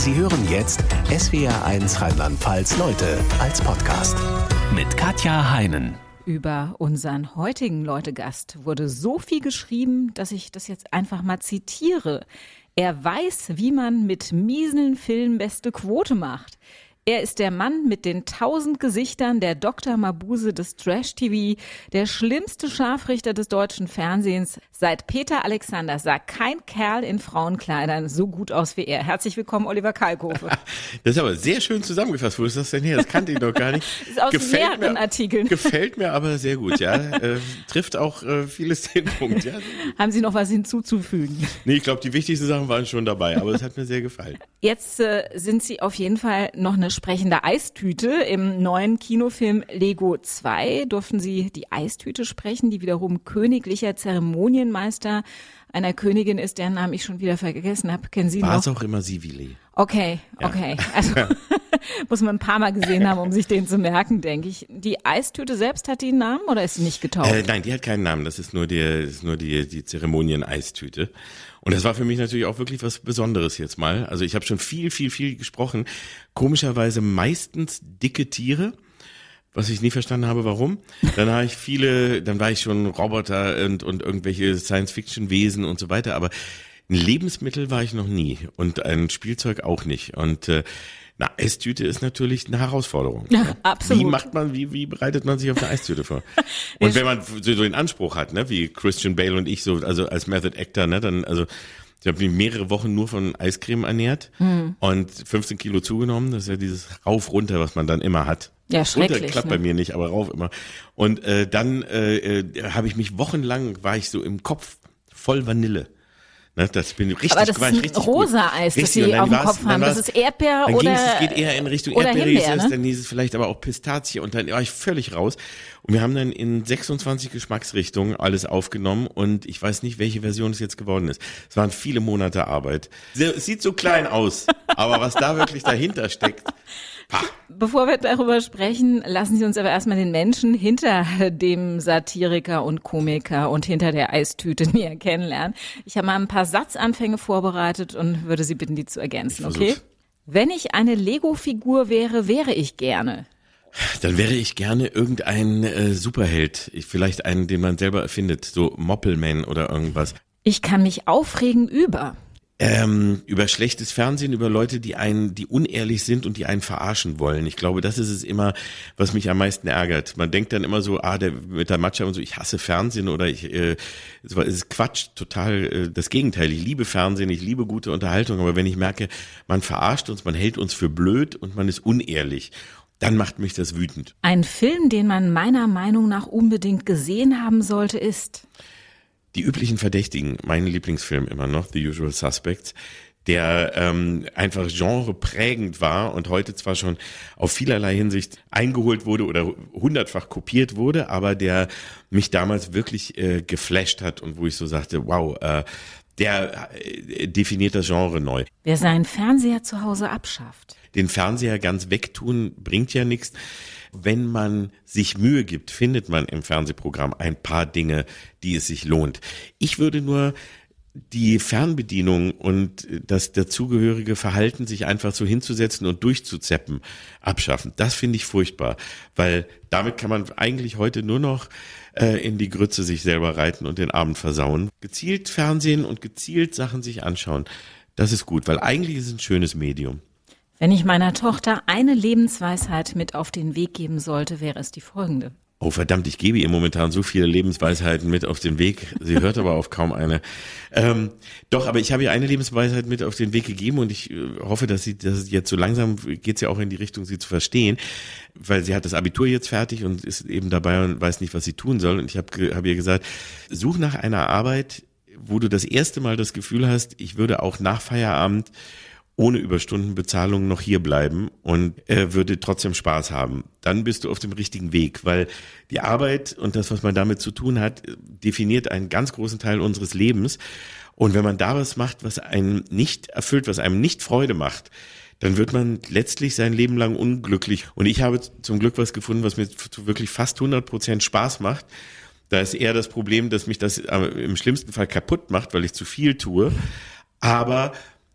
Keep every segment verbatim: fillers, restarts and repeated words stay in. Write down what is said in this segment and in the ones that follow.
Sie hören jetzt S W R eins Rheinland-Pfalz Leute als Podcast mit Katja Heinen. Über unseren heutigen Leute-Gast wurde so viel geschrieben, dass ich das jetzt einfach mal zitiere. Er weiß, wie man mit miesen Filmen beste Quote macht. Er ist der Mann mit den tausend Gesichtern, der Doktor Mabuse des Trash-T V, der schlimmste Scharfrichter des deutschen Fernsehens. Seit Peter Alexander sah kein Kerl in Frauenkleidern so gut aus wie er. Herzlich willkommen, Oliver Kalkofe. Das ist aber sehr schön zusammengefasst. Wo ist das denn her? Das kannte ich noch gar nicht. Das ist aus gefällt mehreren mir, Artikeln. Gefällt mir aber sehr gut, ja. Äh, trifft auch äh, vieles den Punkt, ja. Haben Sie noch was hinzuzufügen? Nee, ich glaube, die wichtigsten Sachen waren schon dabei, aber es hat mir sehr gefallen. Jetzt äh, sind Sie auf jeden Fall noch eine sprechende Eistüte. Im neuen Kinofilm Lego zwei durften Sie die Eistüte sprechen, die wiederum königlicher Zeremonienmeister einer Königin ist, deren Namen ich schon wieder vergessen habe. Kennen Sie noch? War es auch immer Sivile? Okay, okay. Ja. Also muss man ein paar Mal gesehen haben, um sich den zu merken, denke ich. Die Eistüte selbst hat die einen Namen oder ist sie nicht getauft? Äh, nein, die hat keinen Namen. Das ist nur die, das ist nur die, die Zeremonien-Eistüte. Und das war für mich natürlich auch wirklich was Besonderes jetzt mal. Also ich habe schon viel, viel, viel gesprochen. Komischerweise meistens dicke Tiere, was ich nie verstanden habe, warum. Dann habe ich viele, dann war ich schon Roboter und, und irgendwelche Science-Fiction-Wesen und so weiter. Aber ein Lebensmittel war ich noch nie und ein Spielzeug auch nicht. Und äh, eine Eistüte ist natürlich eine Herausforderung. Ja, absolut. Wie macht man, wie, wie bereitet man sich auf eine Eistüte vor? Und wenn man so den Anspruch hat, ne, wie Christian Bale und ich so, also als Method Actor, ne, dann, also ich habe mich mehrere Wochen nur von Eiscreme ernährt hm. und fünfzehn Kilo zugenommen. Das ist ja dieses Rauf, runter, was man dann immer hat. Ja, schrecklich. Runter klappt ne? bei mir nicht, aber rauf immer. Und äh, dann äh, äh, habe ich mich wochenlang, war ich so im Kopf voll Vanille. Ne, das bin richtig, aber das war ist ich ein richtig rosa Eis, das Sie auf dem Kopf haben. Das ist Erdbeer dann oder ging's, es geht eher in Richtung oder Erdbeere, Himbeer, hieß es, ne? dann hieß es vielleicht aber auch Pistazie und dann war ich völlig raus. Und wir haben dann in sechsundzwanzig Geschmacksrichtungen alles aufgenommen und ich weiß nicht, welche Version es jetzt geworden ist. Es waren viele Monate Arbeit. Es sieht so klein aus, aber was da wirklich dahinter steckt. Ha. Bevor wir darüber sprechen, lassen Sie uns aber erstmal den Menschen hinter dem Satiriker und Komiker und hinter der Eistüte näher kennenlernen. Ich habe mal ein paar Satzanfänge vorbereitet und würde Sie bitten, die zu ergänzen, okay? Wenn ich eine Lego-Figur wäre, wäre ich gerne. Dann wäre ich gerne irgendein äh, Superheld. Ich, vielleicht einen, den man selber erfindet, so Moppelman oder irgendwas. Ich kann mich aufregen über. Ähm, über schlechtes Fernsehen, über Leute, die einen, die unehrlich sind und die einen verarschen wollen. Ich glaube, das ist es immer, was mich am meisten ärgert. Man denkt dann immer so, ah, der mit der Matscha und so, ich hasse Fernsehen oder ich, äh, es ist Quatsch, total äh, das Gegenteil. Ich liebe Fernsehen, ich liebe gute Unterhaltung, aber wenn ich merke, man verarscht uns, man hält uns für blöd und man ist unehrlich, dann macht mich das wütend. Ein Film, den man meiner Meinung nach unbedingt gesehen haben sollte, ist... Die üblichen Verdächtigen, mein Lieblingsfilm immer noch, The Usual Suspects, der ähm, einfach genreprägend war und heute zwar schon auf vielerlei Hinsicht eingeholt wurde oder hundertfach kopiert wurde, aber der mich damals wirklich äh, geflasht hat und wo ich so sagte, wow, äh, der äh, definiert das Genre neu. Wer seinen Fernseher zu Hause abschafft. Den Fernseher ganz wegtun bringt ja nichts. Wenn man sich Mühe gibt, findet man im Fernsehprogramm ein paar Dinge, die es sich lohnt. Ich würde nur die Fernbedienung und das dazugehörige Verhalten, sich einfach so hinzusetzen und durchzuzeppen, abschaffen. Das finde ich furchtbar, weil damit kann man eigentlich heute nur noch äh, in die Grütze sich selber reiten und den Abend versauen. Gezielt Fernsehen und gezielt Sachen sich anschauen, das ist gut, weil eigentlich ist es ein schönes Medium. Wenn ich meiner Tochter eine Lebensweisheit mit auf den Weg geben sollte, wäre es die folgende. Oh verdammt, ich gebe ihr momentan so viele Lebensweisheiten mit auf den Weg. Sie hört aber auf kaum eine. Ähm, doch, aber ich habe ihr eine Lebensweisheit mit auf den Weg gegeben und ich äh, hoffe, dass sie, dass jetzt so langsam geht's ja auch in die Richtung, sie zu verstehen, weil sie hat das Abitur jetzt fertig und ist eben dabei und weiß nicht, was sie tun soll. Und ich habe hab ihr gesagt, such nach einer Arbeit, wo du das erste Mal das Gefühl hast, ich würde auch nach Feierabend ohne Überstundenbezahlung noch hier bleiben und äh, würde trotzdem Spaß haben. Dann bist du auf dem richtigen Weg, weil die Arbeit und das, was man damit zu tun hat, definiert einen ganz großen Teil unseres Lebens. Und wenn man da was macht, was einen nicht erfüllt, was einem nicht Freude macht, dann wird man letztlich sein Leben lang unglücklich. Und ich habe zum Glück was gefunden, was mir wirklich fast hundert Prozent Spaß macht. Da ist eher das Problem, dass mich das im schlimmsten Fall kaputt macht, weil ich zu viel tue. Aber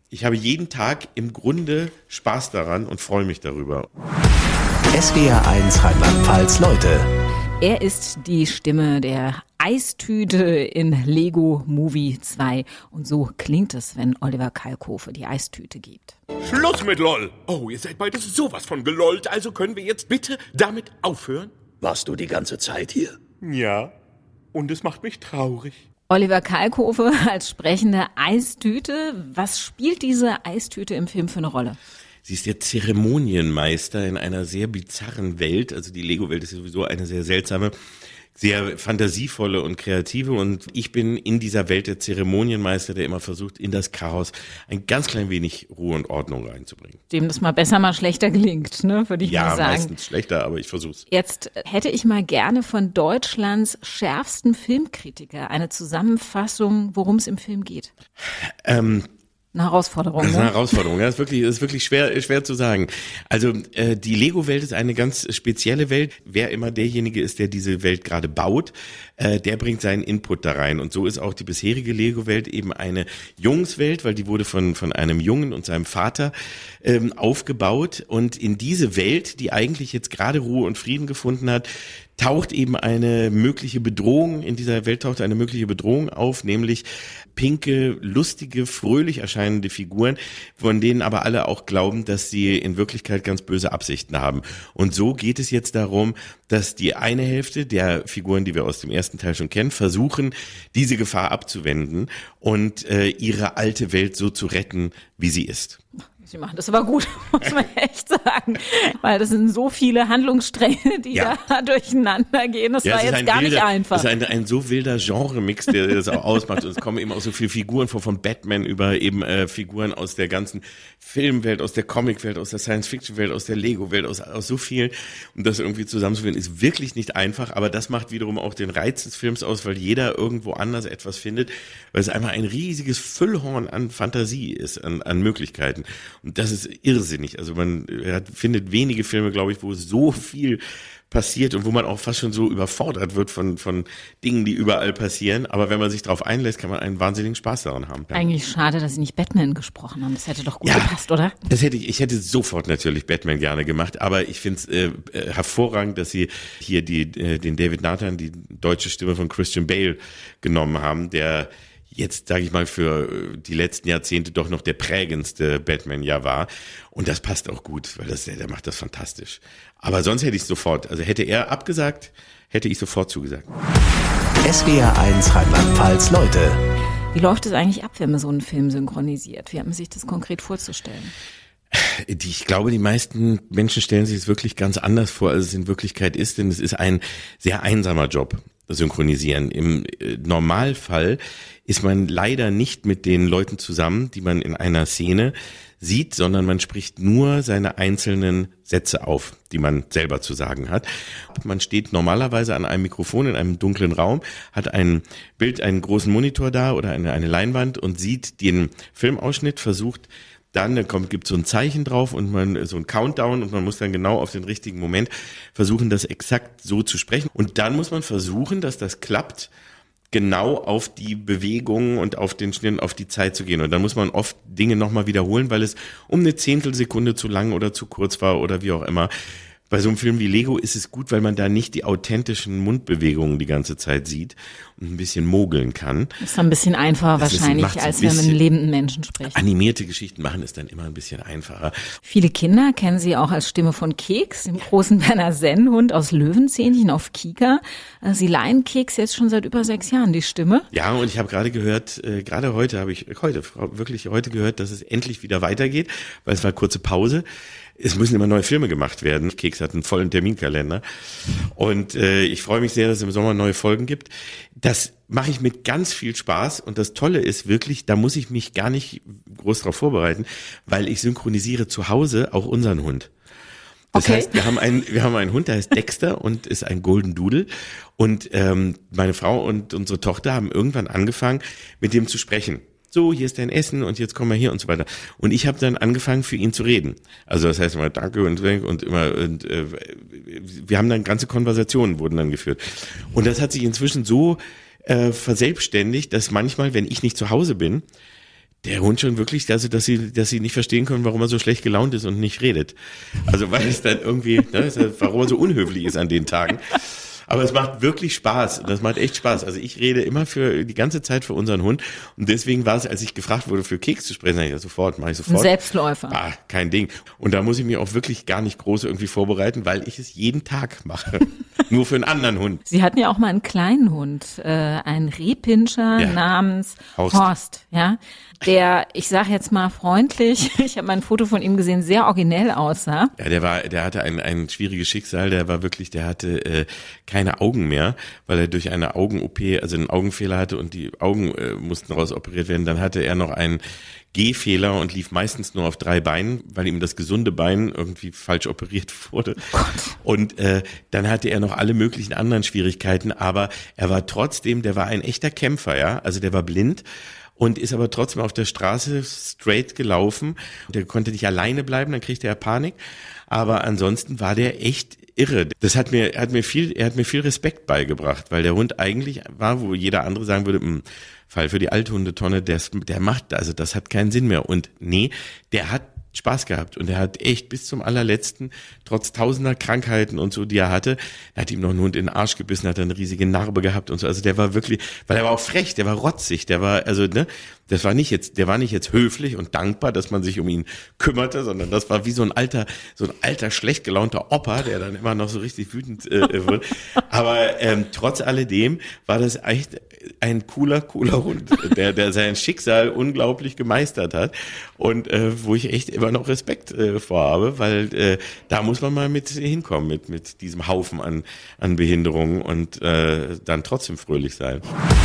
Ich habe jeden Tag im Grunde Spaß daran und freue mich darüber. S W R eins Rheinland-Pfalz Leute. Er ist die Stimme der Eistüte in Lego Movie zwei. Und so klingt es, wenn Oliver Kalkofe die Eistüte gibt. Schluss mit LOL. Oh, ihr seid beide sowas von gelollt. Also können wir jetzt bitte damit aufhören? Warst du die ganze Zeit hier? Ja. Und es macht mich traurig. Oliver Kalkofe als sprechende Eistüte. Was spielt diese Eistüte im Film für eine Rolle? Sie ist der Zeremonienmeister in einer sehr bizarren Welt. Also die Lego-Welt ist sowieso eine sehr seltsame, sehr fantasievolle und kreative. Und ich bin in dieser Welt der Zeremonienmeister, der immer versucht, in das Chaos ein ganz klein wenig Ruhe und Ordnung reinzubringen. Dem das mal besser, mal schlechter gelingt, ne, würde ich ja, mal sagen. Ja, meistens schlechter, aber ich versuch's. Jetzt hätte ich mal gerne von Deutschlands schärfsten Filmkritiker eine Zusammenfassung, worum es im Film geht. Ähm, Eine Herausforderung, Das ist ne? eine Herausforderung, ja, das ist wirklich, das ist wirklich schwer, schwer zu sagen. Also äh, die Lego-Welt ist eine ganz spezielle Welt. Wer immer derjenige ist, der diese Welt gerade baut, äh, der bringt seinen Input da rein. Und so ist auch die bisherige Lego-Welt eben eine Jungswelt, weil die wurde von von einem Jungen und seinem Vater ähm, aufgebaut. Und in diese Welt, die eigentlich jetzt gerade Ruhe und Frieden gefunden hat, taucht eben eine mögliche Bedrohung, in dieser Welt taucht eine mögliche Bedrohung auf, nämlich pinke, lustige, fröhlich erscheinende Figuren, von denen aber alle auch glauben, dass sie in Wirklichkeit ganz böse Absichten haben. Und so geht es jetzt darum, dass die eine Hälfte der Figuren, die wir aus dem ersten Teil schon kennen, versuchen, diese Gefahr abzuwenden und äh, ihre alte Welt so zu retten, wie sie ist. Sie machen das aber gut, muss man echt sagen. Weil das sind so viele Handlungsstränge, die ja. da durcheinander gehen. Das ja, war jetzt ein gar wilder, nicht einfach. Es ist ein, ein so wilder Genre-Mix, der das auch ausmacht. Und es kommen eben auch so viele Figuren vor, von Batman über eben äh, Figuren aus der ganzen Filmwelt, aus der Comicwelt, aus der Science-Fiction-Welt, aus der Lego-Welt, aus, aus so vielen. Und das irgendwie zusammenzuführen, ist wirklich nicht einfach. Aber das macht wiederum auch den Reiz des Films aus, weil jeder irgendwo anders etwas findet, weil es einfach ein riesiges Füllhorn an Fantasie ist, an, an Möglichkeiten. Und das ist irrsinnig. Also man hat, findet wenige Filme, glaube ich, wo so viel passiert und wo man auch fast schon so überfordert wird von von Dingen, die überall passieren. Aber wenn man sich darauf einlässt, kann man einen wahnsinnigen Spaß daran haben. Eigentlich schade, dass Sie nicht Batman gesprochen haben. Das hätte doch gut ja, gepasst, oder? Das hätte ich, ich hätte sofort natürlich Batman gerne gemacht, aber ich finde es äh, hervorragend, dass Sie hier die äh, den David Nathan, die deutsche Stimme von Christian Bale, genommen haben, der jetzt, sage ich mal, für die letzten Jahrzehnte doch noch der prägendste Batman ja war. Und das passt auch gut, weil das, der macht das fantastisch. Aber sonst hätte ich sofort, also hätte er abgesagt, hätte ich sofort zugesagt. S W R eins Rheinland-Pfalz Leute. Wie läuft es eigentlich ab, wenn man so einen Film synchronisiert? Wie hat man sich das konkret vorzustellen? Die, ich glaube, die meisten Menschen stellen sich es wirklich ganz anders vor, als es in Wirklichkeit ist, denn es ist ein sehr einsamer Job, synchronisieren. Im Normalfall ist man leider nicht mit den Leuten zusammen, die man in einer Szene sieht, sondern man spricht nur seine einzelnen Sätze auf, die man selber zu sagen hat. Man steht normalerweise an einem Mikrofon in einem dunklen Raum, hat ein Bild, einen großen Monitor da oder eine, eine Leinwand und sieht den Filmausschnitt, versucht dann, dann kommt, gibt so ein Zeichen drauf und man, so ein Countdown und man muss dann genau auf den richtigen Moment versuchen, das exakt so zu sprechen. Und dann muss man versuchen, dass das klappt, genau auf die Bewegungen und auf den Schnitt, auf die Zeit zu gehen. Und dann muss man oft Dinge nochmal wiederholen, weil es um eine Zehntelsekunde zu lang oder zu kurz war oder wie auch immer. Bei so einem Film wie Lego ist es gut, weil man da nicht die authentischen Mundbewegungen die ganze Zeit sieht und ein bisschen mogeln kann. Das ist ein bisschen einfacher Das ist- wahrscheinlich, macht's ein als wenn man bisschen- einen lebenden Menschen spricht. Animierte Geschichten machen es dann immer ein bisschen einfacher. Viele Kinder kennen Sie auch als Stimme von Keks, dem großen Berner Sennhund aus Löwenzähnchen auf Kika. Äh, Sie leihen Keks jetzt schon seit über sechs Jahren die Stimme. Ja, und ich habe gerade gehört, äh, gerade heute habe ich, heute, Frau- wirklich heute gehört, dass es endlich wieder weitergeht, weil es war kurze Pause. Es müssen immer neue Filme gemacht werden. Keks hat einen vollen Terminkalender. Und äh, ich freue mich sehr, dass es im Sommer neue Folgen gibt. Das mache ich mit ganz viel Spaß. Und das Tolle ist wirklich, da muss ich mich gar nicht groß drauf vorbereiten, weil ich synchronisiere zu Hause auch unseren Hund. Das Okay. heißt, wir haben einen, wir haben einen Hund, der heißt Dexter und ist ein Golden Doodle. Und ähm, meine Frau und unsere Tochter haben irgendwann angefangen, mit dem zu sprechen. So, hier ist dein Essen und jetzt kommen wir hier und so weiter. Und ich habe dann angefangen, für ihn zu reden. Also das heißt immer Danke und und immer und äh, wir haben dann ganze Konversationen wurden dann geführt. Und das hat sich inzwischen so äh, verselbstständigt, dass manchmal, wenn ich nicht zu Hause bin, der Hund schon wirklich, also dass sie, dass sie nicht verstehen können, warum er so schlecht gelaunt ist und nicht redet. Also weil es dann irgendwie, ne, warum er so unhöflich ist an den Tagen. Aber es macht wirklich Spaß. Das macht echt Spaß. Also ich rede immer für die ganze Zeit für unseren Hund. Und deswegen war es, als ich gefragt wurde, für Keks zu sprechen, sag ich ja sofort, mache ich sofort. Ein Selbstläufer. Ah, kein Ding. Und da muss ich mich auch wirklich gar nicht groß irgendwie vorbereiten, weil ich es jeden Tag mache. Nur für einen anderen Hund. Sie hatten ja auch mal einen kleinen Hund, äh, einen Rehpinscher Ja. namens Horst. Horst, ja, der, ich sage jetzt mal freundlich, ich habe mal ein Foto von ihm gesehen, sehr originell aussah. Ja, der war, der hatte ein, ein schwieriges Schicksal. Der war wirklich, der hatte äh, keine Augen mehr, weil er durch eine Augen-O P, also einen Augenfehler hatte und die Augen äh, mussten rausoperiert werden. Dann hatte er noch einen Gehfehler und lief meistens nur auf drei Beinen, weil ihm das gesunde Bein irgendwie falsch operiert wurde. Und äh, dann hatte er noch alle möglichen anderen Schwierigkeiten, aber er war trotzdem, der war ein echter Kämpfer, ja. Also der war blind. Und ist aber trotzdem auf der Straße straight gelaufen. Der konnte nicht alleine bleiben, dann kriegte er Panik. Aber ansonsten war der echt irre. Das hat mir, hat mir viel, er hat mir viel Respekt beigebracht, weil der Hund eigentlich war, wo jeder andere sagen würde, mh, Fall für die Althundetonne, der, der macht, also das hat keinen Sinn mehr. Und nee, der hat Spaß gehabt und er hat echt bis zum allerletzten, trotz tausender Krankheiten und so, die er hatte, er hat ihm noch einen Hund in den Arsch gebissen, hat eine riesige Narbe gehabt und so, also der war wirklich, weil er war auch frech, der war rotzig, der war, also, ne, das war nicht jetzt, der war nicht jetzt höflich und dankbar, dass man sich um ihn kümmerte, sondern das war wie so ein alter, so ein alter, schlecht gelaunter Opa, der dann immer noch so richtig wütend äh, wird. Aber ähm, trotz alledem war das echt ein cooler, cooler Hund, der, der sein Schicksal unglaublich gemeistert hat und äh, wo ich echt immer noch Respekt äh, vorhabe, weil äh, da muss man mal mit hinkommen, mit, mit diesem Haufen an, an Behinderungen und äh, dann trotzdem fröhlich sein.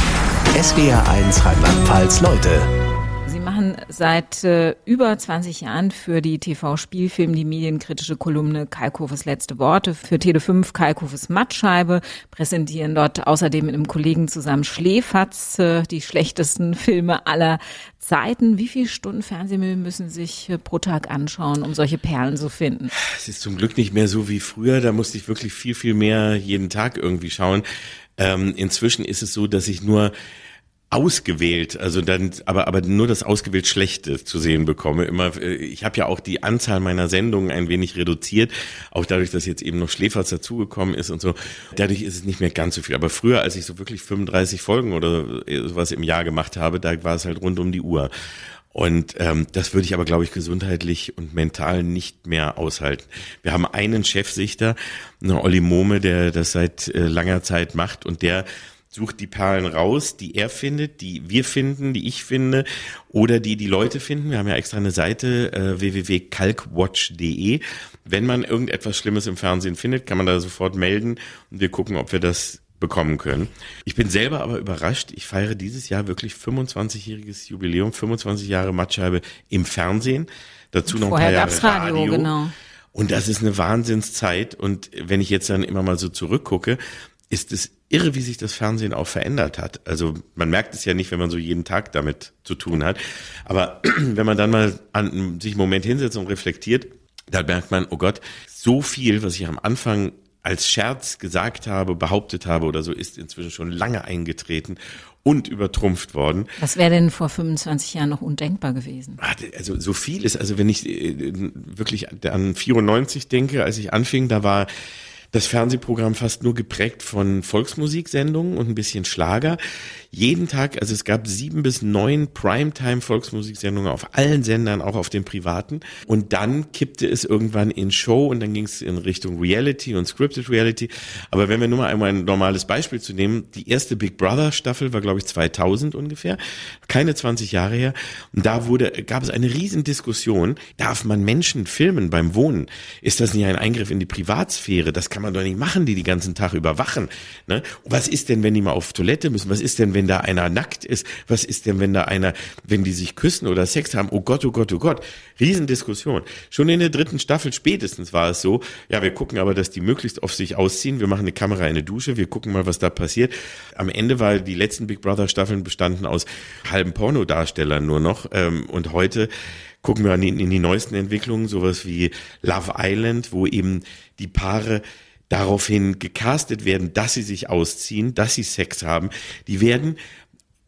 S W R eins Rheinland-Pfalz Leute. Sie machen seit äh, über zwanzig Jahren für die T V-Spielfilm die medienkritische Kolumne Kalkhofes letzte Worte, für Tele fünf Kalkhofes Mattscheibe, präsentieren dort außerdem mit einem Kollegen zusammen Schläferz, äh, die schlechtesten Filme aller Zeiten. Wie viele Stunden Fernsehmüll müssen Sie sich äh, pro Tag anschauen, um solche Perlen zu finden? Es ist zum Glück nicht mehr so wie früher, da musste ich wirklich viel, viel mehr jeden Tag irgendwie schauen. Ähm, inzwischen ist es so, dass ich nur ausgewählt, also dann, aber aber nur das ausgewählt Schlechte zu sehen bekomme. Immer, ich habe ja auch die Anzahl meiner Sendungen ein wenig reduziert, auch dadurch, dass jetzt eben noch Schläferz dazugekommen ist und so. Dadurch ist es nicht mehr ganz so viel. Aber früher, als ich so wirklich fünfunddreißig Folgen oder sowas im Jahr gemacht habe, da war es halt rund um die Uhr. Und ähm, das würde ich aber, glaube ich, gesundheitlich und mental nicht mehr aushalten. Wir haben einen Chefsichter, eine Olli Mohme, der das seit äh, langer Zeit macht und der sucht die Perlen raus, die er findet, die wir finden, die ich finde oder die die Leute finden. Wir haben ja extra eine Seite äh, w w w punkt kalkwatch punkt de. Wenn man irgendetwas Schlimmes im Fernsehen findet, kann man da sofort melden und wir gucken, ob wir das bekommen können. Ich bin selber aber überrascht. Ich feiere dieses Jahr wirklich fünfundzwanzigjähriges Jubiläum, fünfundzwanzig Jahre Mattscheibe im Fernsehen. Dazu noch ein Vorher paar Jahre gab's Radio, Radio. genau. Und das ist eine Wahnsinnszeit. Und wenn ich jetzt dann immer mal so zurückgucke, ist es irre, wie sich das Fernsehen auch verändert hat. Also man merkt es ja nicht, wenn man so jeden Tag damit zu tun hat. Aber wenn man dann mal an, sich einen Moment hinsetzt und reflektiert, dann merkt man, oh Gott, so viel, was ich am Anfang als Scherz gesagt habe, behauptet habe oder so, ist inzwischen schon lange eingetreten und übertrumpft worden. Was wäre denn vor fünfundzwanzig Jahren noch undenkbar gewesen? Also so viel ist, also wenn ich äh, wirklich an vierundneunzig denke, als ich anfing, da war das Fernsehprogramm fast nur geprägt von Volksmusiksendungen und ein bisschen Schlager. Jeden Tag, also es gab sieben bis neun Primetime-Volksmusiksendungen auf allen Sendern, auch auf den privaten. Und dann kippte es irgendwann in Show und dann ging es in Richtung Reality und Scripted Reality. Aber wenn wir nur mal einmal ein normales Beispiel zu nehmen, die erste Big Brother Staffel war, glaube ich, zweitausend ungefähr, keine zwanzig Jahre her. Und da wurde, gab es eine riesen Diskussion, darf man Menschen filmen beim Wohnen? Ist das nicht ein Eingriff in die Privatsphäre? Das kann man doch nicht machen, die die ganzen Tag überwachen. Ne? Was ist denn, wenn die mal auf Toilette müssen? Was ist denn, wenn da einer nackt ist? Was ist denn, wenn da einer, wenn die sich küssen oder Sex haben? Oh Gott, oh Gott, oh Gott. Riesendiskussion. Schon in der dritten Staffel spätestens war es so, ja, wir gucken aber, dass die möglichst auf sich ausziehen. Wir machen eine Kamera in eine Dusche. Wir gucken mal, was da passiert. Am Ende war die letzten Big Brother Staffeln bestanden aus halben Pornodarstellern nur noch. Ähm, und heute gucken wir in die, in die neuesten Entwicklungen, sowas wie Love Island, wo eben die Paare daraufhin gecastet werden, dass sie sich ausziehen, dass sie Sex haben. Die werden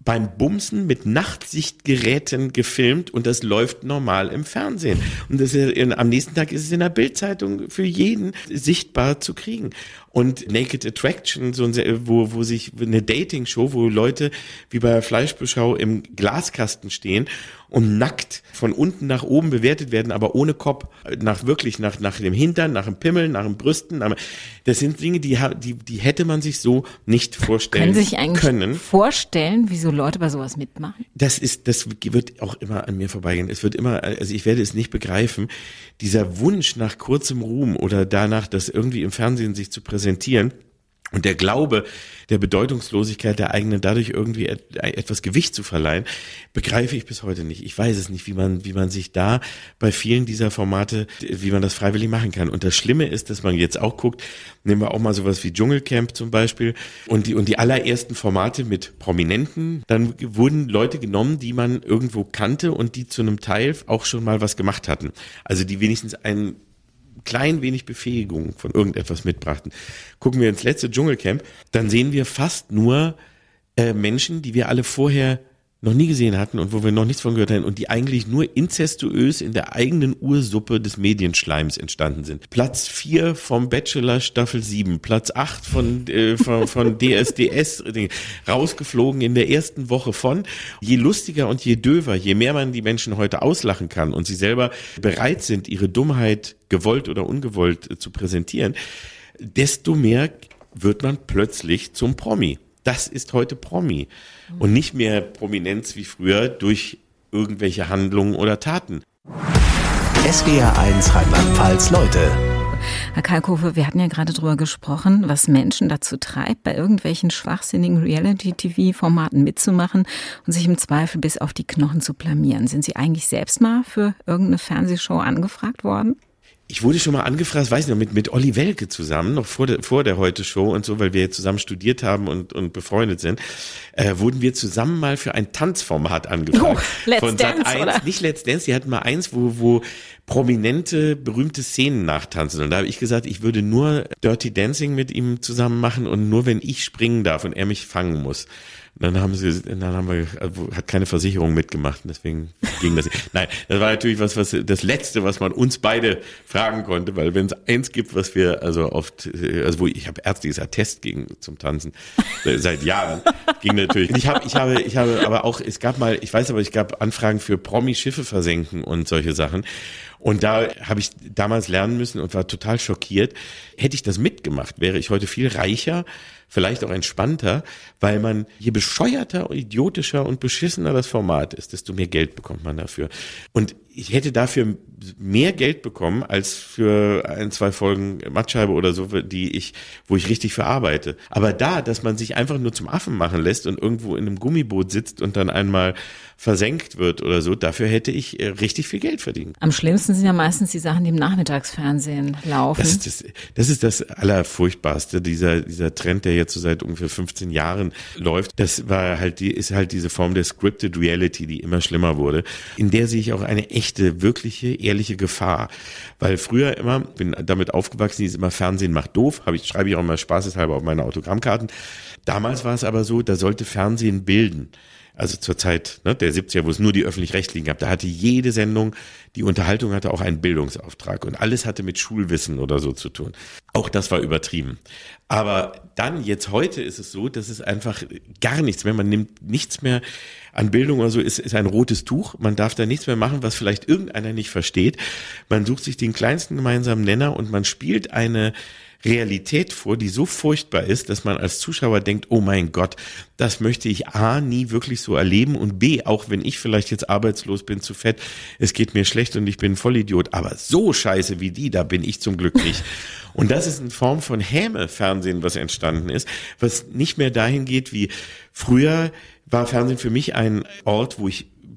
beim Bumsen mit Nachtsichtgeräten gefilmt und das läuft normal im Fernsehen. Und das ist in, am nächsten Tag ist es in der Bild-Zeitung für jeden sichtbar zu kriegen. Und Naked Attraction, so ein, wo, wo sich eine Dating-Show, wo Leute wie bei der Fleischbeschau im Glaskasten stehen und nackt von unten nach oben bewertet werden, aber ohne Kopf, nach wirklich nach nach dem Hintern, nach dem Pimmel, nach dem Brüsten. Das sind Dinge, die die die hätte man sich so nicht vorstellen können. Können Sie sich eigentlich können. vorstellen, wieso Leute bei sowas mitmachen? Das ist, das wird auch immer an mir vorbeigehen. Es wird immer, also ich werde es nicht begreifen. Dieser Wunsch nach kurzem Ruhm oder danach, das irgendwie im Fernsehen sich zu präsentieren. Und der Glaube der Bedeutungslosigkeit der eigenen, dadurch irgendwie etwas Gewicht zu verleihen, begreife ich bis heute nicht. Ich weiß es nicht, wie man, wie man sich da bei vielen dieser Formate, wie man das freiwillig machen kann. Und das Schlimme ist, dass man jetzt auch guckt, nehmen wir auch mal sowas wie Dschungelcamp zum Beispiel und die, und die allerersten Formate mit Prominenten, dann wurden Leute genommen, die man irgendwo kannte und die zu einem Teil auch schon mal was gemacht hatten. Also die wenigstens einen klein wenig Befähigung von irgendetwas mitbrachten. Gucken wir ins letzte Dschungelcamp, dann sehen wir fast nur äh, Menschen, die wir alle vorher noch nie gesehen hatten und wo wir noch nichts von gehört haben und die eigentlich nur inzestuös in der eigenen Ursuppe des Medienschleims entstanden sind. Platz vier vom Bachelor Staffel sieben, Platz acht von, äh, von, von D S D S, rausgeflogen in der ersten Woche von. Je lustiger und je döver, je mehr man die Menschen heute auslachen kann und sie selber bereit sind, ihre Dummheit gewollt oder ungewollt äh, zu präsentieren, desto mehr wird man plötzlich zum Promi. Das ist heute Promi und nicht mehr Prominenz wie früher durch irgendwelche Handlungen oder Taten. S W R eins Rheinland-Pfalz Leute. Herr Kalkofe, wir hatten ja gerade drüber gesprochen, was Menschen dazu treibt, bei irgendwelchen schwachsinnigen Reality-T V-Formaten mitzumachen und sich im Zweifel bis auf die Knochen zu blamieren. Sind Sie eigentlich selbst mal für irgendeine Fernsehshow angefragt worden? Ich wurde schon mal angefragt, weiß nicht, mit, mit Olli Welke zusammen, noch vor der, vor der Heute-Show und so, weil wir jetzt zusammen studiert haben und, und befreundet sind, äh, wurden wir zusammen mal für ein Tanzformat angefragt. Oh, Let's von Dance, Sat eins, oder? Nicht Let's Dance, die hatten mal eins, wo, wo prominente, berühmte Szenen nachtanzen. Und da habe ich gesagt, ich würde nur Dirty Dancing mit ihm zusammen machen und nur wenn ich springen darf und er mich fangen muss. Und dann haben sie, dann haben wir, hat keine Versicherung mitgemacht, und deswegen ging das nicht. Nein, das war natürlich was, was, das Letzte, was man uns beide fragen konnte, weil wenn es eins gibt, was wir, also oft, also wo ich habe ärztliches Attest gegen zum Tanzen, seit Jahren, ging natürlich. Ich habe, ich habe, ich habe aber auch, es gab mal, ich weiß aber, es gab Anfragen für Promi-Schiffe versenken und solche Sachen. Und da habe ich damals lernen müssen und war total schockiert. Hätte ich das mitgemacht, wäre ich heute viel reicher, vielleicht auch entspannter, weil man, je bescheuerter, idiotischer und beschissener das Format ist, desto mehr Geld bekommt man dafür. Und ich hätte dafür mehr Geld bekommen als für ein, zwei Folgen Mattscheibe oder so, die ich, wo ich richtig für arbeite. Aber da, dass man sich einfach nur zum Affen machen lässt und irgendwo in einem Gummiboot sitzt und dann einmal versenkt wird oder so, dafür hätte ich richtig viel Geld verdient. Am schlimmsten sind ja meistens die Sachen, die im Nachmittagsfernsehen laufen. Das ist das, das, ist das Allerfurchtbarste, dieser, dieser Trend, der jetzt so seit ungefähr fünfzehn Jahren läuft. Das war halt die, ist halt diese Form der Scripted Reality, die immer schlimmer wurde. In der sehe ich auch eine echte, wirkliche, ehrliche Gefahr. Weil früher immer, bin damit aufgewachsen, hieß immer Fernsehen macht doof, habe ich, schreibe ich auch mal spaßeshalber auf meine Autogrammkarten. Damals war es aber so, da sollte Fernsehen bilden. Also zur Zeit ne, der siebziger, wo es nur die Öffentlich-Rechtlichen gab, da hatte jede Sendung, die Unterhaltung hatte auch einen Bildungsauftrag und alles hatte mit Schulwissen oder so zu tun. Auch das war übertrieben. Aber dann, jetzt heute ist es so, dass es einfach gar nichts mehr, man nimmt nichts mehr an Bildung oder so, ist, ist ein rotes Tuch. Man darf da nichts mehr machen, was vielleicht irgendeiner nicht versteht. Man sucht sich den kleinsten gemeinsamen Nenner und man spielt eine Realität vor, die so furchtbar ist, dass man als Zuschauer denkt, oh mein Gott, das möchte ich A, nie wirklich so erleben und B, auch wenn ich vielleicht jetzt arbeitslos bin, zu fett, es geht mir schlecht und ich bin ein Vollidiot, aber so scheiße wie die, da bin ich zum Glück nicht. Und das ist eine Form von Häme-Fernsehen, was entstanden ist, was nicht mehr dahin geht wie früher war Fernsehen für mich ein Ort, wo ich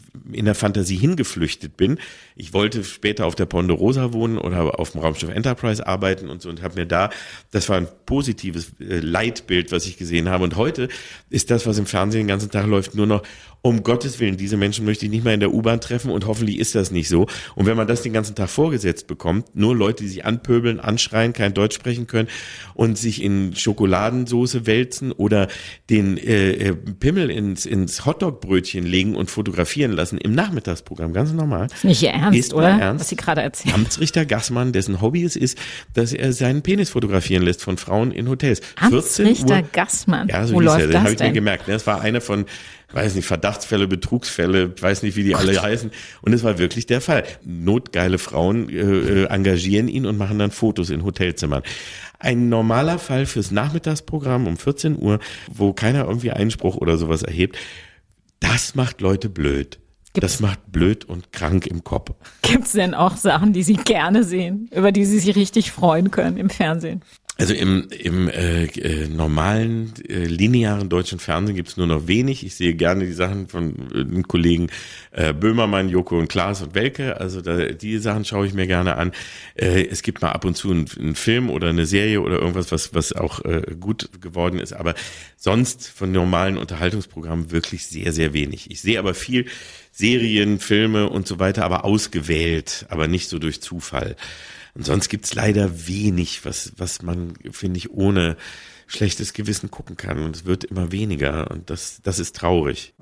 in der Fantasie hingeflüchtet bin. Ich wollte später auf der Ponderosa wohnen oder auf dem Raumschiff Enterprise arbeiten und so und habe mir da, das war ein positives Leitbild, was ich gesehen habe. Und heute ist das, was im Fernsehen den ganzen Tag läuft, nur noch, um Gottes Willen, diese Menschen möchte ich nicht mehr in der U-Bahn treffen und hoffentlich ist das nicht so. Und wenn man das den ganzen Tag vorgesetzt bekommt, nur Leute, die sich anpöbeln, anschreien, kein Deutsch sprechen können und sich in Schokoladensoße wälzen oder den äh, Pimmel ins, ins Hotdog-Brötchen legen und fotografieren lassen im Nachmittagsprogramm, ganz normal. Das ist nicht Ihr Ernst, ist oder? Ernst. Was Sie gerade erzählen. Amtsrichter Gassmann, dessen Hobby es ist, dass er seinen Penis fotografieren lässt von Frauen in Hotels. Amtsrichter Gassmann? Ja, so Wo hieß läuft er, das das habe ich mir denn? gemerkt. Das war einer von, weiß nicht, Verdachtsfälle, Betrugsfälle, weiß nicht, wie die alle heißen. Und es war wirklich der Fall. Notgeile Frauen äh, engagieren ihn und machen dann Fotos in Hotelzimmern. Ein normaler Fall fürs Nachmittagsprogramm um vierzehn Uhr, wo keiner irgendwie Einspruch oder sowas erhebt. Das macht Leute blöd. Gibt's, das macht blöd und krank im Kopf. Gibt's denn auch Sachen, die Sie gerne sehen, über die Sie sich richtig freuen können im Fernsehen? Also im, im äh, äh, normalen, äh, linearen deutschen Fernsehen gibt's nur noch wenig. Ich sehe gerne die Sachen von äh, den Kollegen äh, Böhmermann, Joko und Klaas und Welke. Also da, die Sachen schaue ich mir gerne an. Äh, es gibt mal ab und zu einen, einen Film oder eine Serie oder irgendwas, was, was auch äh, gut geworden ist. Aber sonst von normalen Unterhaltungsprogrammen wirklich sehr, sehr wenig. Ich sehe aber viel Serien, Filme und so weiter, aber ausgewählt, aber nicht so durch Zufall. Und sonst gibt's leider wenig, was, was man, finde ich, ohne schlechtes Gewissen gucken kann. Und es wird immer weniger. Und das, das ist traurig.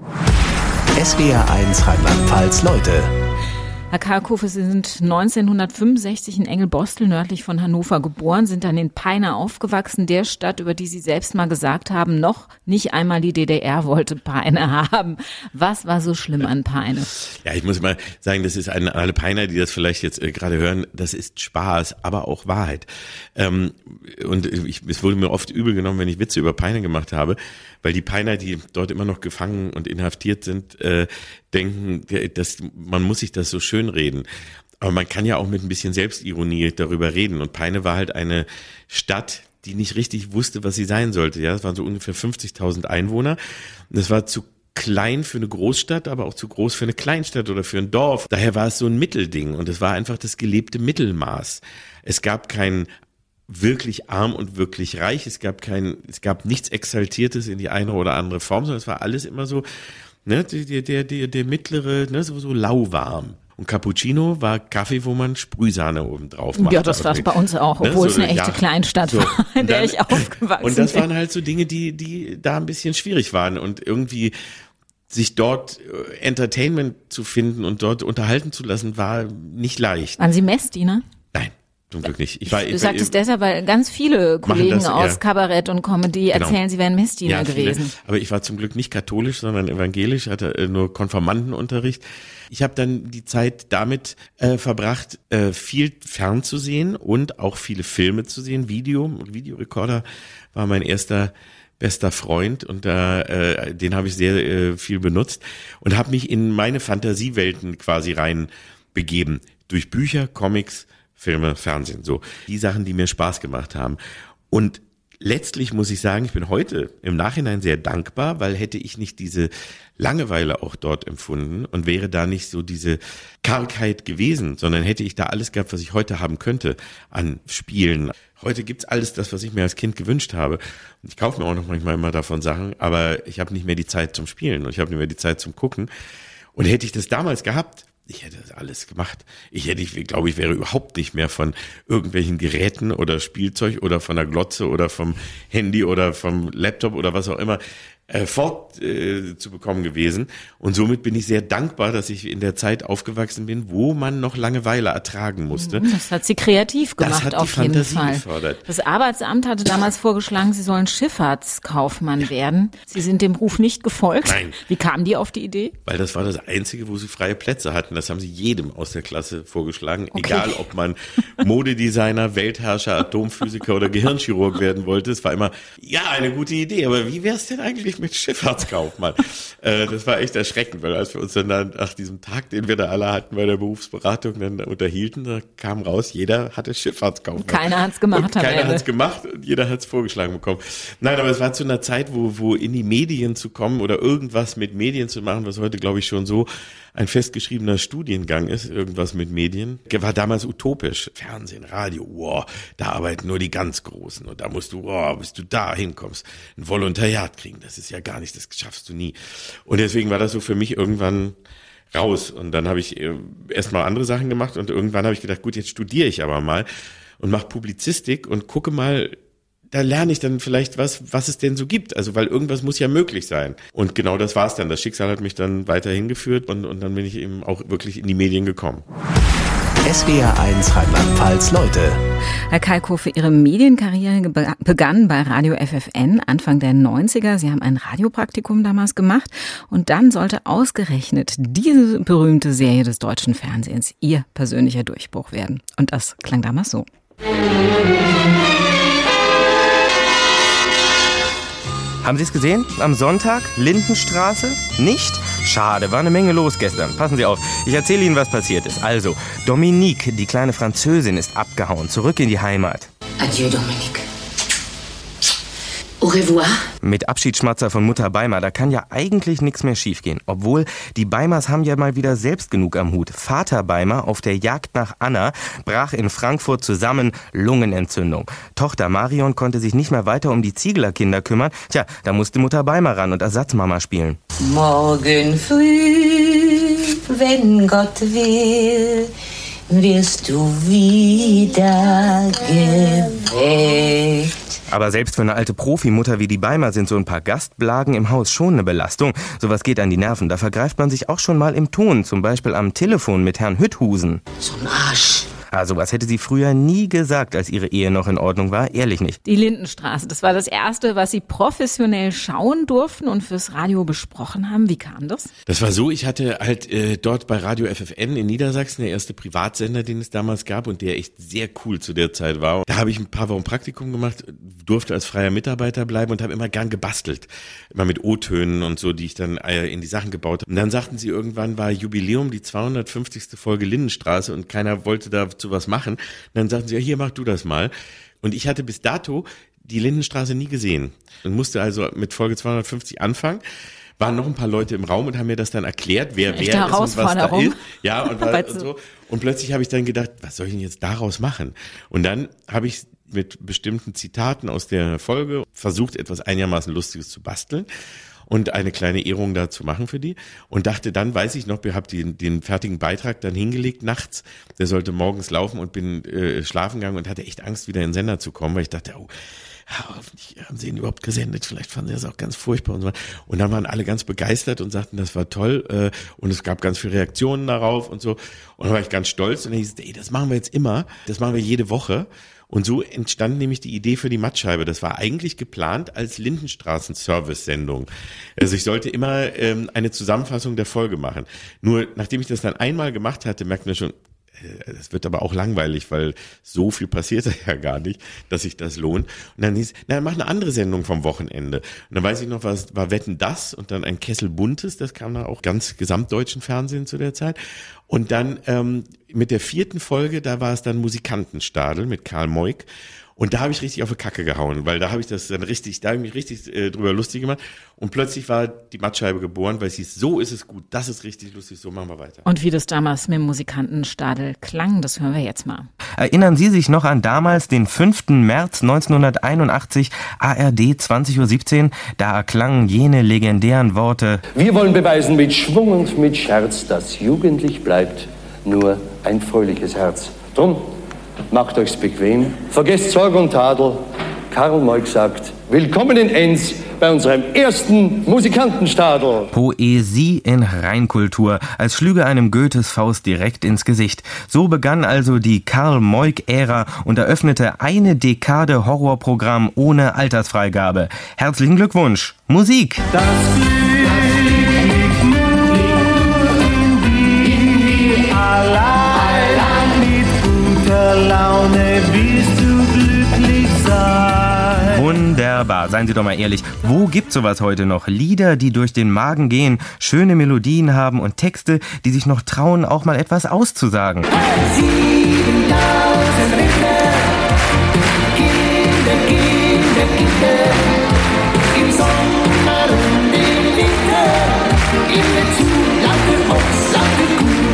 S W R eins Rheinland-Pfalz Leute. Herr Kalkofe, Sie sind neunzehnhundertfünfundsechzig in Engelbostel nördlich von Hannover geboren, sind dann in Peine aufgewachsen, der Stadt, über die Sie selbst mal gesagt haben, noch nicht einmal die D D R wollte Peine haben. Was war so schlimm an Peine? Ja, ich muss mal sagen, das ist an alle Peiner, die das vielleicht jetzt äh, gerade hören, das ist Spaß, aber auch Wahrheit. Ähm, und ich, es wurde mir oft übel genommen, wenn ich Witze über Peine gemacht habe, weil die Peiner, die dort immer noch gefangen und inhaftiert sind, äh, denken, dass man muss sich das so schön reden. Aber man kann ja auch mit ein bisschen Selbstironie darüber reden. Und Peine war halt eine Stadt, die nicht richtig wusste, was sie sein sollte. Ja, es waren so ungefähr fünfzigtausend Einwohner. Das war zu klein für eine Großstadt, aber auch zu groß für eine Kleinstadt oder für ein Dorf. Daher war es so ein Mittelding. Und es war einfach das gelebte Mittelmaß. Es gab kein wirklich arm und wirklich reich. Es gab kein, es gab nichts Exaltiertes in die eine oder andere Form, sondern es war alles immer so, ne, der, der, der, der mittlere, ne, so, so lauwarm. Und Cappuccino war Kaffee, wo man Sprühsahne oben drauf macht. Ja, das war es bei uns auch, obwohl ne, so, es eine echte ja, Kleinstadt so, war, in der dann, ich aufgewachsen bin. Und das waren halt so Dinge, die, die da ein bisschen schwierig waren und irgendwie sich dort Entertainment zu finden und dort unterhalten zu lassen, war nicht leicht. Waren Sie Messdiener? Nein. Zum Glück nicht. Ich war, du sagst es deshalb, weil ganz viele Kollegen das, aus ja. Kabarett und Comedy genau. erzählen, sie wären Messdiener ja, gewesen. Viele. Aber ich war zum Glück nicht katholisch, sondern evangelisch, hatte nur Konfirmandenunterricht. Ich habe dann die Zeit damit äh, verbracht, äh, viel fernzusehen und auch viele Filme zu sehen. Video, Videorekorder war mein erster bester Freund und da äh, den habe ich sehr äh, viel benutzt und habe mich in meine Fantasiewelten quasi rein begeben. Durch Bücher, Comics, Filme, Fernsehen, so. Die Sachen, die mir Spaß gemacht haben. Und letztlich muss ich sagen, ich bin heute im Nachhinein sehr dankbar, weil hätte ich nicht diese Langeweile auch dort empfunden und wäre da nicht so diese Kargheit gewesen, sondern hätte ich da alles gehabt, was ich heute haben könnte an Spielen. Heute gibt's alles das, was ich mir als Kind gewünscht habe. Und ich kaufe mir auch noch manchmal immer davon Sachen, aber ich habe nicht mehr die Zeit zum Spielen und ich habe nicht mehr die Zeit zum Gucken. Und hätte ich das damals gehabt, ich hätte das alles gemacht. Ich hätte, ich glaube, ich wäre überhaupt nicht mehr von irgendwelchen Geräten oder Spielzeug oder von der Glotze oder vom Handy oder vom Laptop oder was auch immer äh, fort äh, zu bekommen gewesen. Und somit bin ich sehr dankbar, dass ich in der Zeit aufgewachsen bin, wo man noch Langeweile ertragen musste. Das hat sie kreativ gemacht, das hat auf die jeden Fantasie Fall. Gefördert. Das Arbeitsamt hatte damals vorgeschlagen, Sie sollen Schifffahrtskaufmann ja. werden. Sie sind dem Ruf nicht gefolgt. Nein. Wie kamen die auf die Idee? Weil das war das Einzige, wo sie freie Plätze hatten. Das haben sie jedem aus der Klasse vorgeschlagen. Okay. Egal, ob man Modedesigner, Weltherrscher, Atomphysiker oder Gehirnchirurg werden wollte. Es war immer, ja, eine gute Idee. Aber wie wär's denn eigentlich Beruf mit Schifffahrtskaufmann. äh, das war echt erschreckend, weil als wir uns dann nach diesem Tag, den wir da alle hatten bei der Berufsberatung, dann unterhielten, da kam raus, jeder hatte Schifffahrtskaufmann. Keiner hat's gemacht. Und keiner hat's gemacht und jeder hat's vorgeschlagen bekommen. Nein, aber es war zu einer Zeit, wo, wo in die Medien zu kommen oder irgendwas mit Medien zu machen, was heute, glaube ich, schon so ein festgeschriebener Studiengang ist, irgendwas mit Medien, war damals utopisch. Fernsehen, Radio, wow, da arbeiten nur die ganz Großen und da musst du, wow, bis du da hinkommst, ein Volontariat kriegen, das ist ja gar nicht, das schaffst du nie. Und deswegen war das so für mich irgendwann raus und dann habe ich erstmal andere Sachen gemacht und irgendwann habe ich gedacht, gut, jetzt studiere ich aber mal und mache Publizistik und gucke mal, da lerne ich dann vielleicht was, was es denn so gibt. Also, weil irgendwas muss ja möglich sein. Und genau das war's dann. Das Schicksal hat mich dann weiter hingeführt und, und dann bin ich eben auch wirklich in die Medien gekommen. S W R eins Rheinland-Pfalz Leute. Herr Kalkofe, Ihre Medienkarriere begann bei Radio F F N Anfang der neunziger. Sie haben ein Radiopraktikum damals gemacht und dann sollte ausgerechnet diese berühmte Serie des deutschen Fernsehens Ihr persönlicher Durchbruch werden. Und das klang damals so. Haben Sie es gesehen? Am Sonntag? Lindenstraße? Nicht? Schade, war eine Menge los gestern. Passen Sie auf, ich erzähle Ihnen, was passiert ist. Also, Dominique, die kleine Französin, ist abgehauen, zurück in die Heimat. Adieu, Dominique. Au revoir. Mit Abschiedsschmatzer von Mutter Beimer, da kann ja eigentlich nichts mehr schiefgehen. Obwohl, die Beimers haben ja mal wieder selbst genug am Hut. Vater Beimer auf der Jagd nach Anna brach in Frankfurt zusammen, Lungenentzündung. Tochter Marion konnte sich nicht mehr weiter um die Zieglerkinder kümmern. Tja, da musste Mutter Beimer ran und Ersatzmama spielen. Morgen früh, wenn Gott will, wirst du wieder geweckt. Aber selbst für eine alte Profimutter wie die Beimer sind so ein paar Gastblagen im Haus schon eine Belastung. Sowas geht an die Nerven. Da vergreift man sich auch schon mal im Ton, zum Beispiel am Telefon mit Herrn Hütthusen. So ein Arsch. Also was hätte sie früher nie gesagt, als ihre Ehe noch in Ordnung war? Ehrlich nicht. Die Lindenstraße, das war das Erste, was Sie professionell schauen durften und fürs Radio besprochen haben. Wie kam das? Das war so, ich hatte halt äh, dort bei Radio F F N in Niedersachsen, der erste Privatsender, den es damals gab und der echt sehr cool zu der Zeit war. Da habe ich ein paar Wochen Praktikum gemacht, durfte als freier Mitarbeiter bleiben und habe immer gern gebastelt. Immer mit O-Tönen und so, die ich dann äh, in die Sachen gebaut habe. Und dann sagten sie, irgendwann war Jubiläum, die zweihundertfünfzigste Folge Lindenstraße und keiner wollte da zu was machen. Und dann sagten sie, ja, hier, mach du das mal. Und ich hatte bis dato die Lindenstraße nie gesehen und musste also mit Folge zweihundertfünfzig anfangen. Waren noch ein paar Leute im Raum und haben mir das dann erklärt, wer Echte wer ist und was da ist. Ja, und, was, und so. Und plötzlich habe ich dann gedacht, was soll ich denn jetzt daraus machen? Und dann habe ich mit bestimmten Zitaten aus der Folge versucht, etwas einigermaßen Lustiges zu basteln und eine kleine Ehrung da zu machen für die und dachte dann, weiß ich noch, ich habe den, den fertigen Beitrag dann hingelegt nachts, der sollte morgens laufen und bin äh, schlafen gegangen und hatte echt Angst, wieder in den Sender zu kommen, weil ich dachte, oh, hoffentlich haben sie ihn überhaupt gesendet, vielleicht fanden sie das auch ganz furchtbar und so. Und dann waren alle ganz begeistert und sagten, das war toll äh, und es gab ganz viele Reaktionen darauf und so und dann war ich ganz stolz und dann hieß es, ey, das machen wir jetzt immer, das machen wir jede Woche. Und so entstand nämlich die Idee für die Mattscheibe. Das war eigentlich geplant als Lindenstraßen-Service-Sendung. Also ich sollte immer ähm, eine Zusammenfassung der Folge machen. Nur nachdem ich das dann einmal gemacht hatte, merkte man schon, das wird aber auch langweilig, weil so viel passiert ja gar nicht, dass sich das lohnt. Und dann hieß, na, mach eine andere Sendung vom Wochenende. Und dann weiß ich noch, was war Wetten, das? Und dann ein Kessel Buntes, das kam da auch ganz gesamtdeutschen Fernsehen zu der Zeit. Und dann ähm, mit der vierten Folge, da war es dann Musikantenstadel mit Karl Moik. Und da habe ich richtig auf die Kacke gehauen, weil da habe ich das dann richtig, da habe ich mich richtig äh, drüber lustig gemacht. Und plötzlich war die Mattscheibe geboren, weil es hieß, so ist es gut, das ist richtig lustig, so machen wir weiter. Und wie das damals mit dem Musikantenstadel klang, das hören wir jetzt mal. Erinnern Sie sich noch an damals, den fünften März neunzehnhunderteinundachtzig, A R D zwanzig Uhr siebzehn? Da erklangen jene legendären Worte: Wir wollen beweisen mit Schwung und mit Scherz, dass jugendlich bleibt nur ein fröhliches Herz. Drum, macht euch's bequem, vergesst Sorge und Tadel. Karl Moik sagt, willkommen in Enns bei unserem ersten Musikantenstadel. Poesie in Reinkultur, als schlüge einem Goethes Faust direkt ins Gesicht. So begann also die Karl-Moik-Ära und eröffnete eine Dekade Horrorprogramm ohne Altersfreigabe. Herzlichen Glückwunsch, Musik! Das Glück liegt nur in dir allein, mit guter Laune wirst du glücklich sein. Wunderbar. wunderbar, seien Sie doch mal ehrlich. Wo gibt's sowas heute noch? Lieder, die durch den Magen gehen, schöne Melodien haben und Texte, die sich noch trauen, auch mal etwas auszusagen. siebentausend Richter, Kinder, Kinder, Kinder, im Sommer und im Winter, immerzu laute Ochs, laute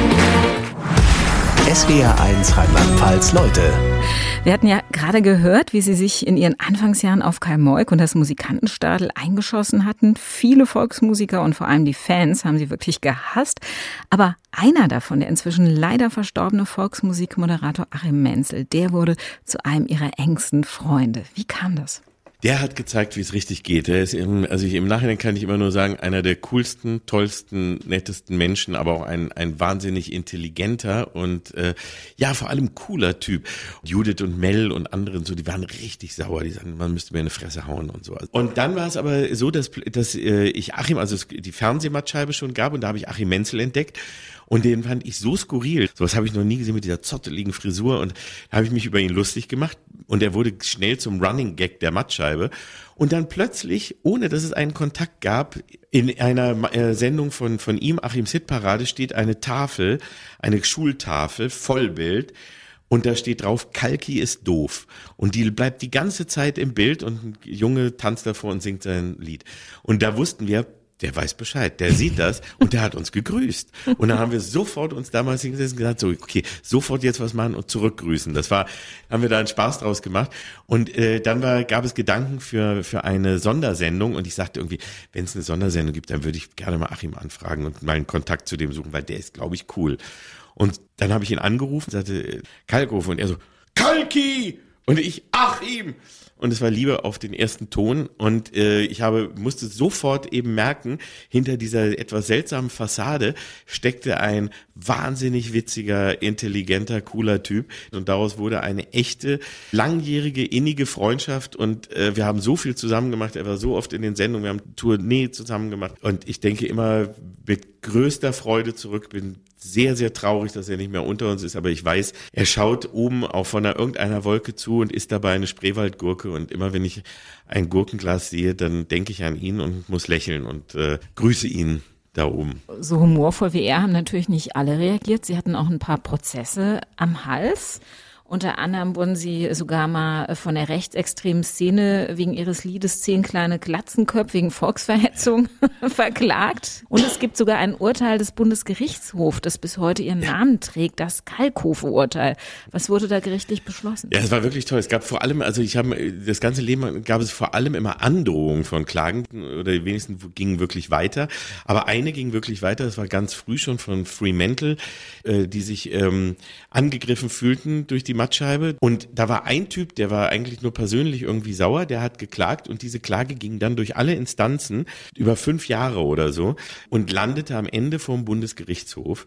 Kuh. S W R eins Rheinland-Pfalz Leute. Wir hatten ja gerade gehört, wie Sie sich in Ihren Anfangsjahren auf Kai Moik und das Musikantenstadel eingeschossen hatten. Viele Volksmusiker und vor allem die Fans haben Sie wirklich gehasst. Aber einer davon, der inzwischen leider verstorbene Volksmusikmoderator Achim Mentzel, der wurde zu einem Ihrer engsten Freunde. Wie kam das? Der hat gezeigt, wie es richtig geht. Der ist im, also ich, im Nachhinein kann ich immer nur sagen, einer der coolsten, tollsten, nettesten Menschen, aber auch ein, ein wahnsinnig intelligenter und äh, ja, vor allem cooler Typ. Judith und Mel und anderen so, die waren richtig sauer. Die sagten, man müsste mir eine Fresse hauen und so. Und dann war es aber so, dass, dass äh, ich Achim, also es, die Fernsehmattscheibe schon gab und da habe ich Achim Mentzel entdeckt. Und den fand ich so skurril. Sowas habe ich noch nie gesehen mit dieser zotteligen Frisur. Und da habe ich mich über ihn lustig gemacht. Und er wurde schnell zum Running Gag der Mattscheibe. Und dann plötzlich, ohne dass es einen Kontakt gab, in einer äh, Sendung von, von ihm, Achims Hitparade, steht eine Tafel, eine Schultafel, Vollbild. Und da steht drauf, Kalki ist doof. Und die bleibt die ganze Zeit im Bild und ein Junge tanzt davor und singt sein Lied. Und da wussten wir, der weiß Bescheid, der sieht das und der hat uns gegrüßt. Und dann haben wir sofort uns damals hingesetzt und gesagt, so, okay, sofort jetzt was machen und zurückgrüßen. Das war, haben wir da einen Spaß draus gemacht. Und äh, dann war, gab es Gedanken für für eine Sondersendung und ich sagte irgendwie, wenn es eine Sondersendung gibt, dann würde ich gerne mal Achim anfragen und mal einen Kontakt zu dem suchen, weil der ist, glaube ich, cool. Und dann habe ich ihn angerufen, sagte Kalkofe und er so, Kalki! Und ich, Achim! Und es war Liebe auf den ersten Ton und äh, ich habe musste sofort eben merken, hinter dieser etwas seltsamen Fassade steckte ein wahnsinnig witziger, intelligenter, cooler Typ und daraus wurde eine echte, langjährige, innige Freundschaft und äh, wir haben so viel zusammen gemacht, er war so oft in den Sendungen, wir haben Tournee zusammen gemacht und ich denke immer mit größter Freude zurück, bin sehr, sehr traurig, dass er nicht mehr unter uns ist, aber ich weiß, er schaut oben auf von einer, irgendeiner Wolke zu und isst dabei eine Spreewaldgurke und immer wenn ich ein Gurkenglas sehe, dann denke ich an ihn und muss lächeln und äh, grüße ihn da oben. So humorvoll wie er haben natürlich nicht alle reagiert. Sie hatten auch ein paar Prozesse am Hals. Unter anderem wurden sie sogar mal von der rechtsextremen Szene wegen ihres Liedes Zehn kleine Glatzenköpfe wegen Volksverhetzung verklagt. Und es gibt sogar ein Urteil des Bundesgerichtshofs, das bis heute ihren Namen trägt, das Kalkofe-Urteil. Was wurde da gerichtlich beschlossen? Ja, es war wirklich toll. Es gab vor allem, also ich habe das ganze Leben gab es vor allem immer Androhungen von Klagen oder die wenigsten gingen wirklich weiter. Aber eine ging wirklich weiter. Das war ganz früh schon von Fremantle, äh, die sich ähm, angegriffen fühlten durch die Mattscheibe. Und da war ein Typ, der war eigentlich nur persönlich irgendwie sauer, der hat geklagt und diese Klage ging dann durch alle Instanzen über fünf Jahre oder so und landete am Ende vom Bundesgerichtshof.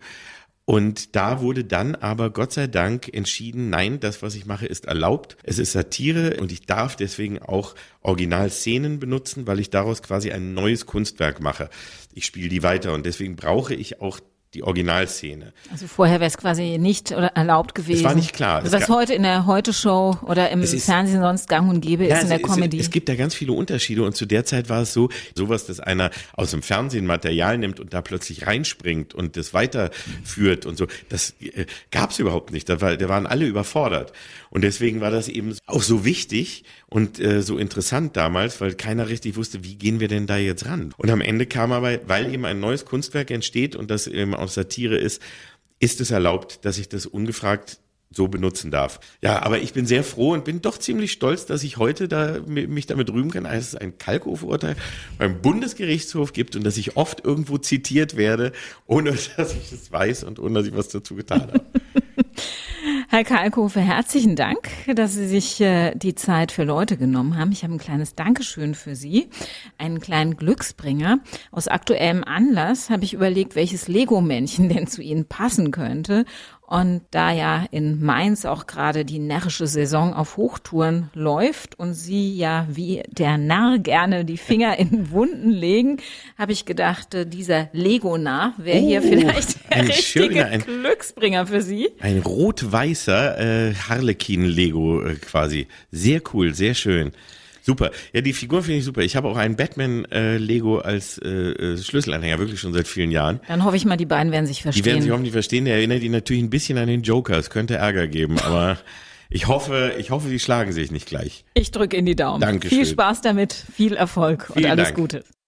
Und da wurde dann aber Gott sei Dank entschieden, nein, das, was ich mache, ist erlaubt. Es ist Satire und ich darf deswegen auch Originalszenen benutzen, weil ich daraus quasi ein neues Kunstwerk mache. Ich spiele die weiter und deswegen brauche ich auch die Originalszene. Also vorher wäre es quasi nicht oder erlaubt gewesen. Es war nicht klar. Was es heute in der Heute-Show oder im ist, Fernsehen sonst gang und gäbe ist ja, in der es, Comedy. Es, es gibt da ganz viele Unterschiede und zu der Zeit war es so, sowas, dass einer aus dem Fernsehen Material nimmt und da plötzlich reinspringt und das weiterführt und so, das äh, gab es überhaupt nicht. Da, war, da waren alle überfordert. Und deswegen war das eben auch so wichtig und äh, so interessant damals, weil keiner richtig wusste, wie gehen wir denn da jetzt ran? Und am Ende kam aber, weil eben ein neues Kunstwerk entsteht und das eben aus Satire ist, ist es erlaubt, dass ich das ungefragt so benutzen darf. Ja, aber ich bin sehr froh und bin doch ziemlich stolz, dass ich heute da mich damit rühmen kann, dass es ein Kalkofe-Urteil beim Bundesgerichtshof gibt und dass ich oft irgendwo zitiert werde, ohne dass ich es weiß und ohne dass ich was dazu getan habe. Herr Kalkofe, herzlichen Dank, dass Sie sich äh, die Zeit für Leute genommen haben. Ich habe ein kleines Dankeschön für Sie, einen kleinen Glücksbringer. Aus aktuellem Anlass habe ich überlegt, welches Lego-Männchen denn zu Ihnen passen könnte. Und da ja in Mainz auch gerade die närrische Saison auf Hochtouren läuft und Sie ja wie der Narr gerne die Finger in Wunden legen, habe ich gedacht, dieser Lego-Narr wäre oh, hier vielleicht der richtige schöner, ein, Glücksbringer für Sie. Ein rot-weißer äh, Harlequin-Lego äh, quasi. Sehr cool, sehr schön. Super. Ja, die Figur finde ich super. Ich habe auch einen Batman-Lego äh, als äh, Schlüsselanhänger, wirklich schon seit vielen Jahren. Dann hoffe ich mal, die beiden werden sich verstehen. Die werden sich hoffentlich verstehen. Der erinnert ihn natürlich ein bisschen an den Joker. Es könnte Ärger geben, aber ich hoffe, ich hoffe, die schlagen sich nicht gleich. Ich drücke in die Daumen. Dankeschön. Viel Spaß damit, viel Erfolg Vielen und alles Dank. Gute.